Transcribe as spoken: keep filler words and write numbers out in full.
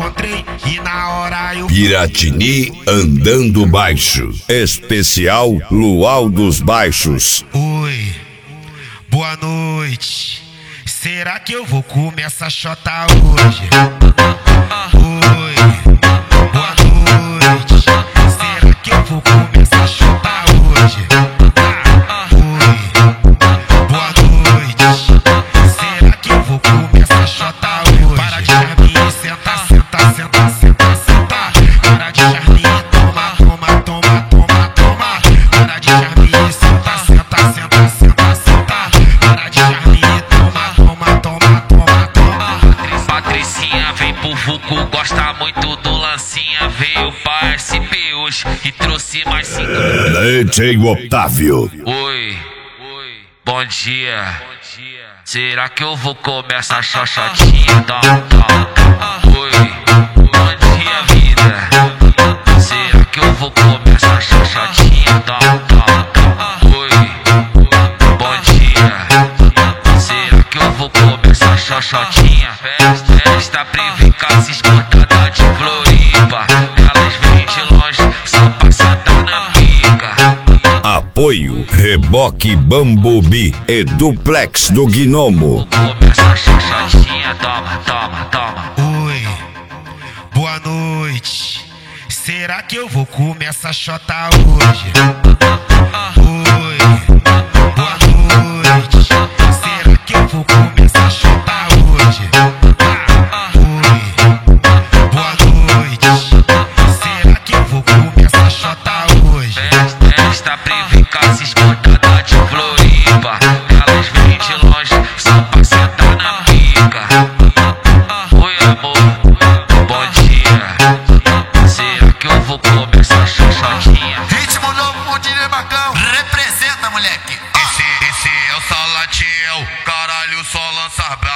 encontrei e na hora eu... Piratini andando baixo. Especial Luau dos Baixos. Oi, boa noite. Será que eu vou comer essa chota hoje? Oi, boa noite. Será que eu vou comer essa chota hoje? Oi, boa noite. Será que eu vou comer essa chota hoje? Para de charminha, senta, senta, senta, senta, senta. Para de charminha, toma, toma, toma, toma, toma. Para de charminha, senta, senta, senta, senta, senta. Para de charminha, toma, toma, toma, toma, toma. Patricinha vem pro Vucu, gosta muito do lancinha. Veio pra S P hoje e trouxe mais cinco. D J Otávio. Oi, bom dia. Será que eu vou comer essa xoxotinha? Tom, tom. Oi, bom dia, vida. Será que eu vou comer essa xoxotinha? Tom, tom. Oi, bom dia. Será que eu vou comer essa xoxotinha? Festa privada, se escutada de Floripa. Elas vêm de longe só pra sentar na pica. Apoio Reboque Bumblebee e Duplex do Gnomo. Começa a xoxotinha, toma, toma, toma. Oi, boa noite. Será que eu vou comer essa chota hoje? Oi, boa noite. Será que eu vou comer essa chota hoje? Oi, boa noite. Será que eu vou comer essa chota hoje? Festa privada, se escutada de Floripa. Elas vêm de longe só pra sentar na pica. Oi, amor, bom dia. Será que eu vou comer essa xoxotinha? Ritmo novo, Mondinho Macão. Representa, moleque. Esse, esse é o Salatiel, caralho, só lança brava.